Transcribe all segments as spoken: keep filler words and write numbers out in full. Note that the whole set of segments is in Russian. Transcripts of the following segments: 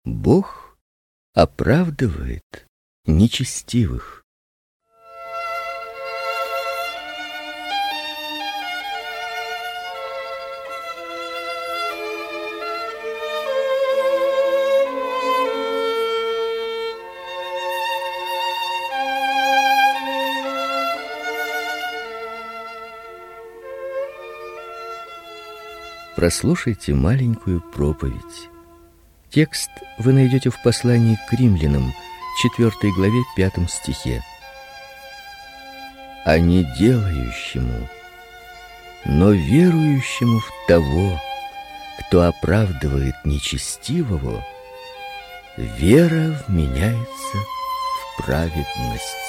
Бог оправдывает нечестивых. Прослушайте маленькую проповедь. Текст вы найдете в послании к римлянам, четвёртой главе, пятом стихе. А не делающему, но верующему в того, кто оправдывает нечестивого, вера вменяется в праведность.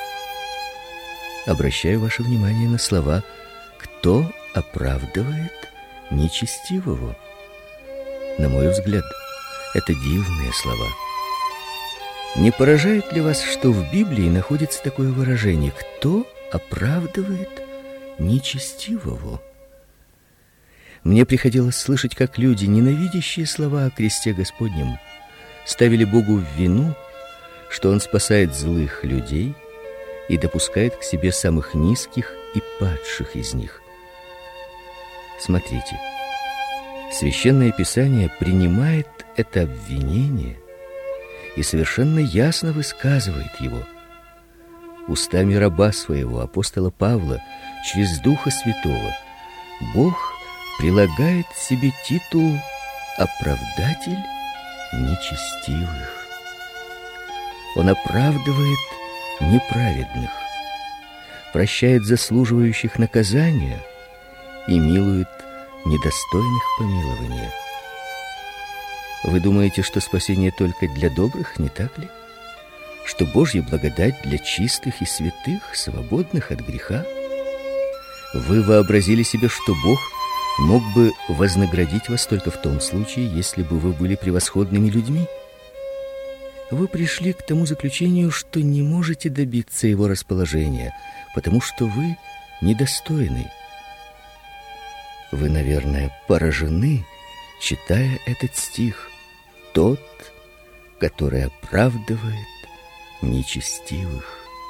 Обращаю ваше внимание на слова «кто оправдывает нечестивого». На мой взгляд, это дивные слова. Не поражает ли вас, что в Библии находится такое выражение «кто оправдывает нечестивого»? Мне приходилось слышать, как люди, ненавидящие слова о кресте Господнем, ставили Богу в вину, что Он спасает злых людей и допускает к себе самых низких и падших из них. Смотрите, Священное Писание принимает это обвинение и совершенно ясно высказывает его. Устами раба своего, апостола Павла, через Духа Святого, Бог прилагает себе титул «оправдатель нечестивых». Он оправдывает неправедных, прощает заслуживающих наказания и милует недостойных помилования. Вы думаете, что спасение только для добрых, не так ли? Что Божья благодать для чистых и святых, свободных от греха? Вы вообразили себе, что Бог мог бы вознаградить вас только в том случае, если бы вы были превосходными людьми? Вы пришли к тому заключению, что не можете добиться Его расположения, потому что вы недостойны. Вы, наверное, поражены, читая этот стих. Тот, который оправдывает нечестивых.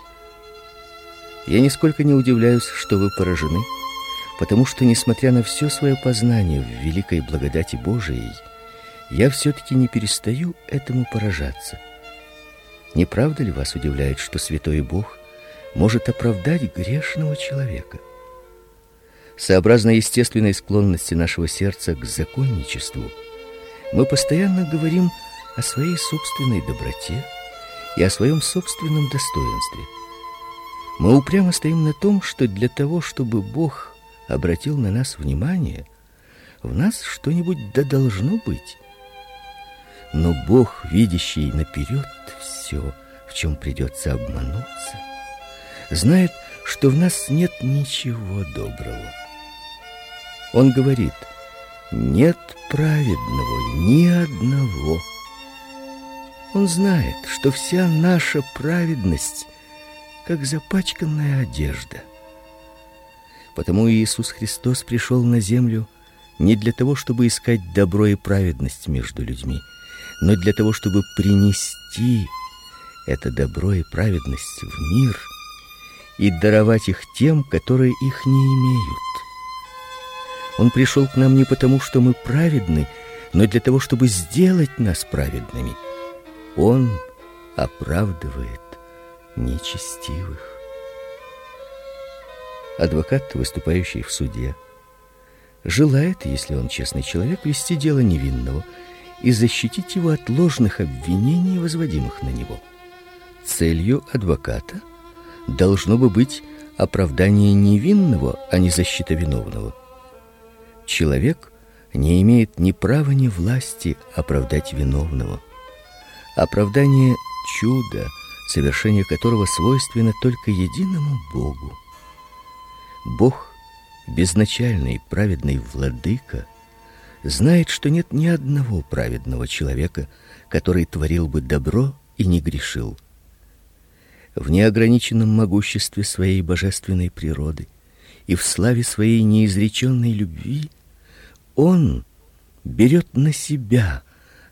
Я нисколько не удивляюсь, что вы поражены, потому что, несмотря на все свое познание в великой благодати Божией, я все-таки не перестаю этому поражаться. Не правда ли вас удивляет, что святой Бог может оправдать грешного человека? Сообразно естественной склонности нашего сердца к законничеству, мы постоянно говорим о своей собственной доброте и о своем собственном достоинстве. Мы упрямо стоим на том, что для того, чтобы Бог обратил на нас внимание, в нас что-нибудь да должно быть. Но Бог, видящий наперед все, в чем придется обмануться, знает, что в нас нет ничего доброго. Он говорит: нет праведного ни одного. Он знает, что вся наша праведность как запачканная одежда. Потому Иисус Христос пришел на землю не для того, чтобы искать добро и праведность между людьми, но для того, чтобы принести это добро и праведность в мир и даровать их тем, которые их не имеют. Он пришел к нам не потому, что мы праведны, но для того, чтобы сделать нас праведными. Он оправдывает нечестивых. Адвокат, выступающий в суде, желает, если он честный человек, вести дело невинного и защитить его от ложных обвинений, возводимых на него. Целью адвоката должно бы быть оправдание невинного, а не защита виновного. Человек не имеет ни права, ни власти оправдать виновного. Оправдание — чудо, совершение которого свойственно только единому Богу. Бог, безначальный праведный владыка, знает, что нет ни одного праведного человека, который творил бы добро и не грешил. В неограниченном могуществе своей божественной природы и в славе своей неизреченной любви Он берет на себя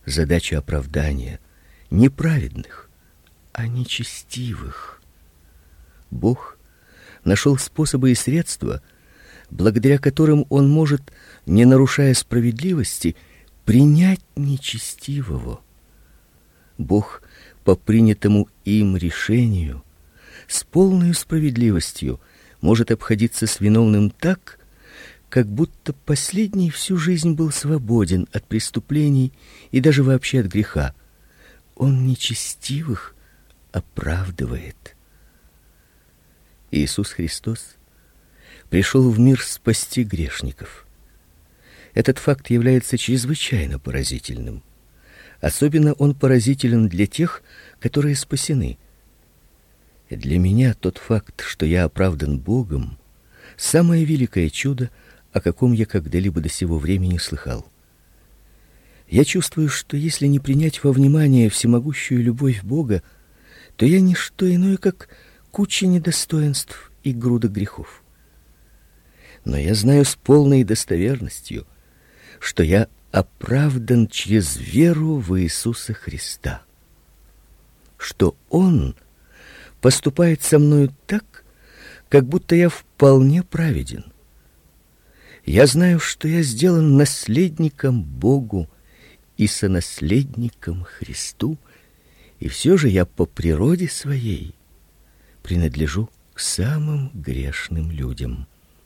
задача оправдания не праведных, а нечестивых. Бог нашел способы и средства, благодаря которым Он может, не нарушая справедливости, принять нечестивого. Бог по принятому им решению с полной справедливостью может обходиться с виновным так, как будто последний всю жизнь был свободен от преступлений и даже вообще от греха. Он нечестивых оправдывает. Иисус Христос пришел в мир спасти грешников. Этот факт является чрезвычайно поразительным. Особенно он поразителен для тех, которые спасены. Для меня тот факт, что я оправдан Богом, самое великое чудо, о каком я когда-либо до сего времени слыхал. Я чувствую, что если не принять во внимание всемогущую любовь Бога, то я не что иное, как куча недостоинств и груда грехов. Но я знаю с полной достоверностью, что я оправдан через веру в Иисуса Христа, что Он поступает со мною так, как будто я вполне праведен. Я знаю, что я сделан наследником Богу и сонаследником Христу, и все же я по природе своей принадлежу к самым грешным людям.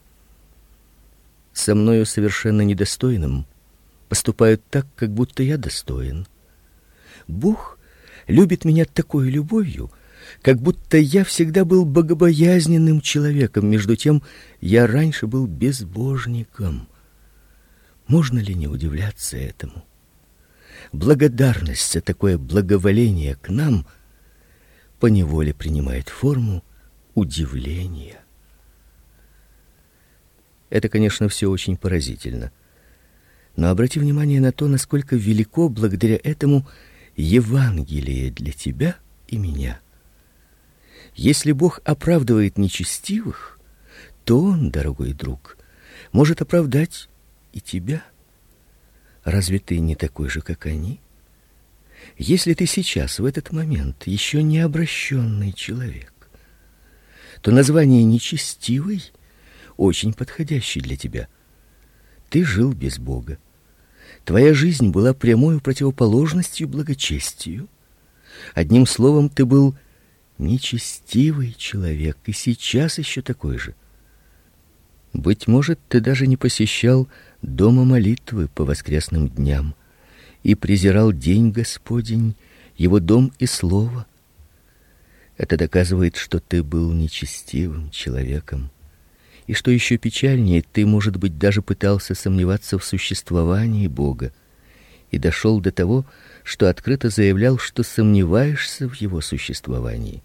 Со мною совершенно недостойным поступают так, как будто я достоин. Бог любит меня такой любовью, как будто я всегда был богобоязненным человеком, между тем я раньше был безбожником. Можно ли не удивляться этому? Благодарность за такое благоволение к нам поневоле принимает форму удивления. Это, конечно, все очень поразительно. Но обрати внимание на то, насколько велико благодаря этому Евангелие для тебя и меня. Если Бог оправдывает нечестивых, то Он, дорогой друг, может оправдать и тебя. Разве ты не такой же, как они? Если ты сейчас, в этот момент, еще не обращенный человек, то название «нечестивый» очень подходящий для тебя. Ты жил без Бога. Твоя жизнь была прямой противоположностью благочестию. Одним словом, ты был нечестивый человек, и сейчас еще такой же. Быть может, ты даже не посещал дома молитвы по воскресным дням и презирал день Господень, его дом и слово. Это доказывает, что ты был нечестивым человеком. И что еще печальнее, ты, может быть, даже пытался сомневаться в существовании Бога и дошел до того, что открыто заявлял, что сомневаешься в его существовании.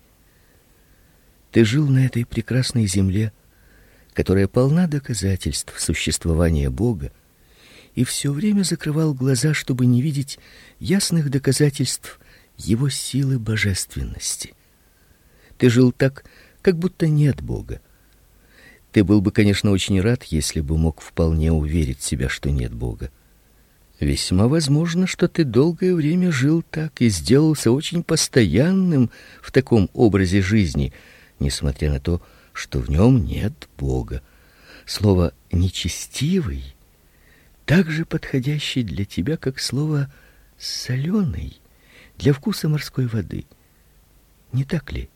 Ты жил на этой прекрасной земле, которая полна доказательств существования Бога, и все время закрывал глаза, чтобы не видеть ясных доказательств его силы божественности. Ты жил так, как будто нет Бога. Ты был бы, конечно, очень рад, если бы мог вполне уверить себя, что нет Бога. Весьма возможно, что ты долгое время жил так и сделался очень постоянным в таком образе жизни, несмотря на то, что в нем нет Бога. Слово «нечестивый» так же подходящее для тебя, как слово «соленый» для вкуса морской воды. Не так ли?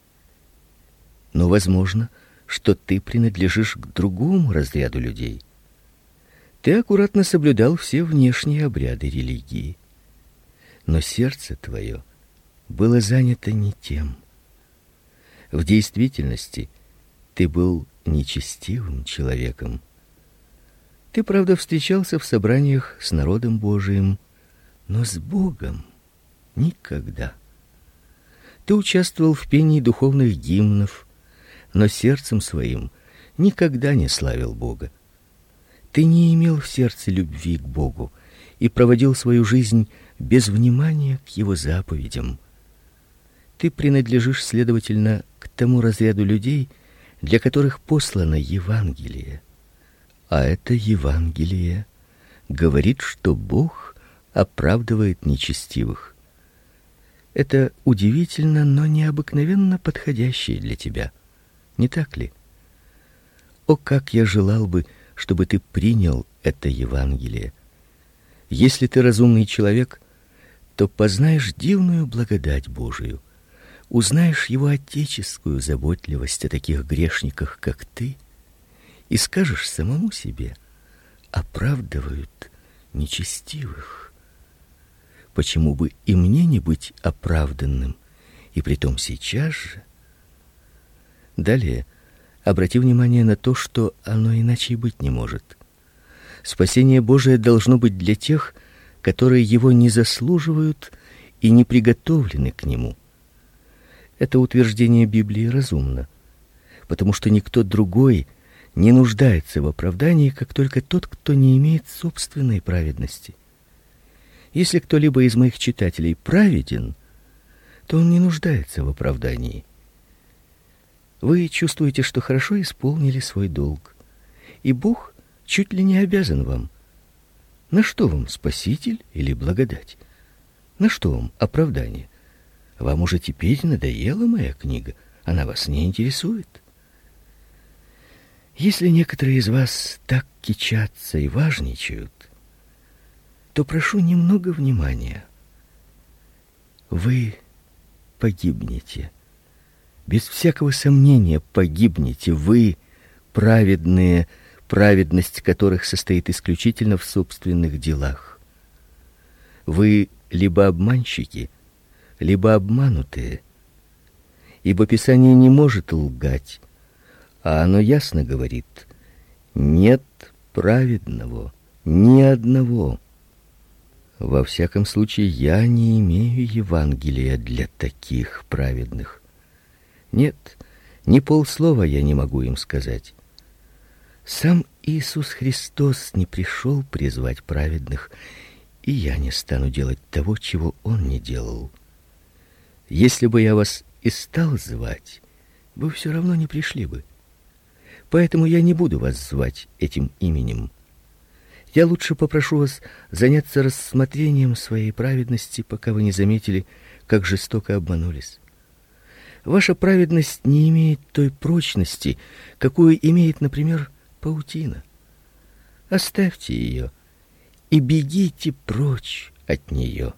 Но возможно, что ты принадлежишь к другому разряду людей. Ты аккуратно соблюдал все внешние обряды религии, но сердце твое было занято не тем. В действительности ты был нечестивым человеком. Ты, правда, встречался в собраниях с народом Божиим, но с Богом никогда. Ты участвовал в пении духовных гимнов, но сердцем своим никогда не славил Бога. Ты не имел в сердце любви к Богу и проводил свою жизнь без внимания к его заповедям. Ты принадлежишь, следовательно, к тому разряду людей, для которых послано Евангелие. А это Евангелие говорит, что Бог оправдывает нечестивых. Это удивительно, но необыкновенно подходящее для тебя. Не так ли? О, как я желал бы, чтобы ты принял это Евангелие. Если ты разумный человек, то познаешь дивную благодать Божию, узнаешь его отеческую заботливость о таких грешниках, как ты, и скажешь самому себе: оправдывают нечестивых. Почему бы и мне не быть оправданным, и притом сейчас же? Далее обрати внимание на то, что оно иначе и быть не может. Спасение Божие должно быть для тех, которые его не заслуживают и не приготовлены к нему. Это утверждение Библии разумно, потому что никто другой не нуждается в оправдании, как только тот, кто не имеет собственной праведности. Если кто-либо из моих читателей праведен, то он не нуждается в оправдании. Вы чувствуете, что хорошо исполнили свой долг, и Бог чуть ли не обязан вам. На что вам спаситель или благодать? На что вам оправдание? Вам уже теперь надоела моя книга, она вас не интересует. Если некоторые из вас так кичатся и важничают, то прошу немного внимания. Вы погибнете. Без всякого сомнения погибнете вы, праведные, праведность которых состоит исключительно в собственных делах. Вы либо обманщики, либо обманутые. Ибо Писание не может лгать, а оно ясно говорит: нет праведного, ни одного. Во всяком случае, я не имею Евангелия для таких праведных. Нет, ни полслова я не могу им сказать. Сам Иисус Христос не пришел призвать праведных, и я не стану делать того, чего Он не делал. Если бы я вас и стал звать, вы все равно не пришли бы. Поэтому я не буду вас звать этим именем. Я лучше попрошу вас заняться рассмотрением своей праведности, пока вы не заметили, как жестоко обманулись. Ваша праведность не имеет той прочности, какую имеет, например, паутина. Оставьте ее и бегите прочь от нее.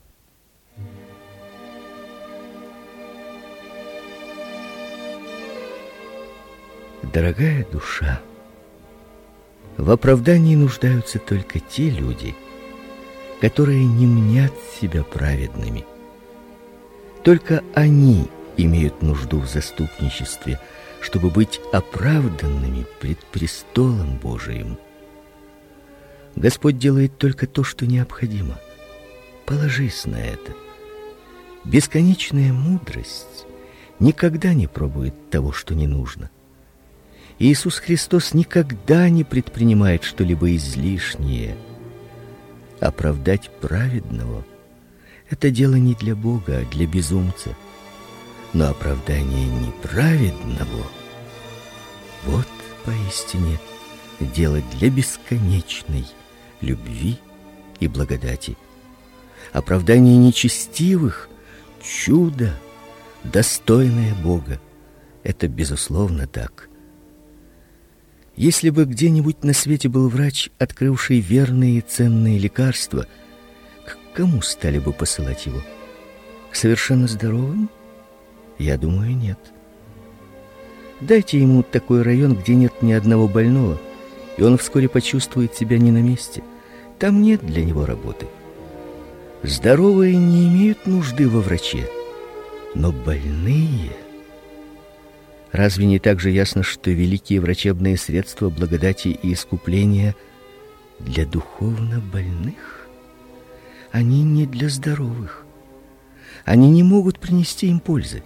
Дорогая душа, в оправдании нуждаются только те люди, которые не мнят себя праведными. Только они имеют нужду в заступничестве, чтобы быть оправданными пред престолом Божиим. Господь делает только то, что необходимо. Положись на это. Бесконечная мудрость никогда не пробует того, что не нужно. Иисус Христос никогда не предпринимает что-либо излишнее. Оправдать праведного — это дело не для Бога, а для безумца. Но оправдание неправедного — вот поистине дело для бесконечной любви и благодати. Оправдание нечестивых — чудо, достойное Бога. Это безусловно так. Если бы где-нибудь на свете был врач, открывший верные и ценные лекарства, к кому стали бы посылать его? К совершенно здоровым? Я думаю, нет. Дайте ему такой район, где нет ни одного больного, и он вскоре почувствует себя не на месте. Там нет для него работы. Здоровые не имеют нужды во враче, но больные... Разве не так же ясно, что великие врачебные средства благодати и искупления для духовно больных? Они не для здоровых. Они не могут принести им пользы.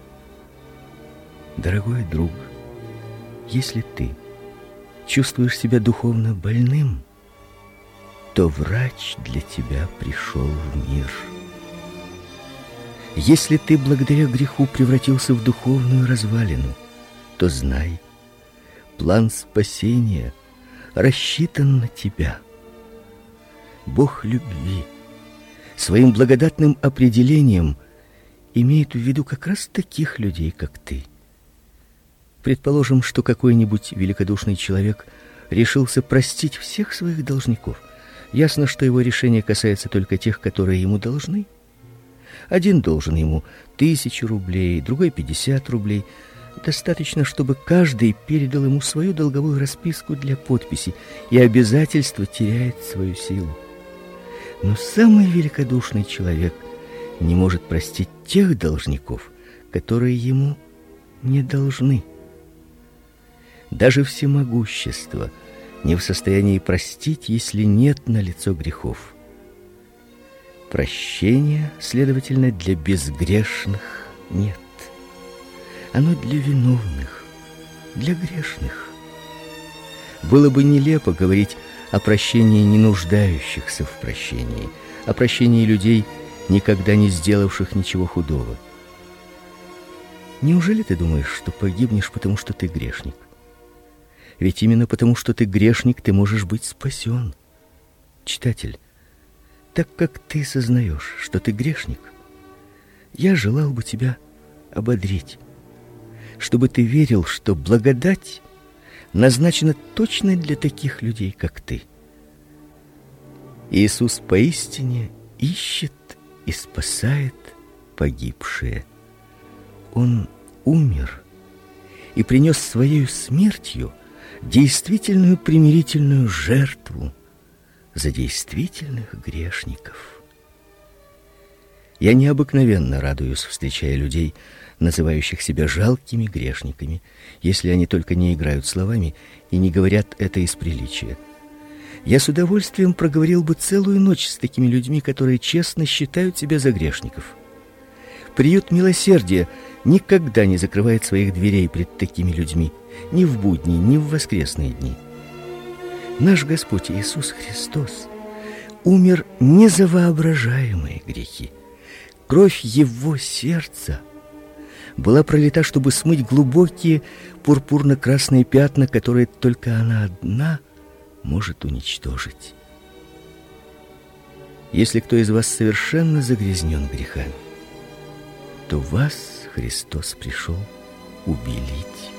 Дорогой друг, если ты чувствуешь себя духовно больным, то врач для тебя пришел в мир. Если ты благодаря греху превратился в духовную развалину, то знай, план спасения рассчитан на тебя. Бог любви своим благодатным определением имеет в виду как раз таких людей, как ты. Предположим, что какой-нибудь великодушный человек решился простить всех своих должников. Ясно, что его решение касается только тех, которые ему должны. Один должен ему тысячу рублей, другой пятьдесят рублей. Достаточно, чтобы каждый передал ему свою долговую расписку для подписи, и обязательство теряет свою силу. Но самый великодушный человек не может простить тех должников, которые ему не должны. Даже всемогущество не в состоянии простить, если нет налицо грехов. Прощения, следовательно, для безгрешных нет. Оно для виновных, для грешных. Было бы нелепо говорить о прощении не нуждающихся в прощении, о прощении людей, никогда не сделавших ничего худого. Неужели ты думаешь, что погибнешь, потому что ты грешник? Ведь именно потому, что ты грешник, ты можешь быть спасен. Читатель, так как ты сознаешь, что ты грешник, я желал бы тебя ободрить, чтобы ты верил, что благодать назначена точно для таких людей, как ты. Иисус поистине ищет и спасает погибшие. Он умер и принес своей смертью действительную примирительную жертву за действительных грешников. Я необыкновенно радуюсь, встречая людей, называющих себя жалкими грешниками, если они только не играют словами и не говорят это из приличия. Я с удовольствием проговорил бы целую ночь с такими людьми, которые честно считают себя за грешников. Приют милосердия никогда не закрывает своих дверей пред такими людьми, ни в будни, ни в воскресные дни. Наш Господь Иисус Христос умер не за воображаемые грехи. Кровь Его сердца была пролита, чтобы смыть глубокие пурпурно-красные пятна, которые только она одна может уничтожить. Если кто из вас совершенно загрязнен грехами, то вас Христос пришел убелить.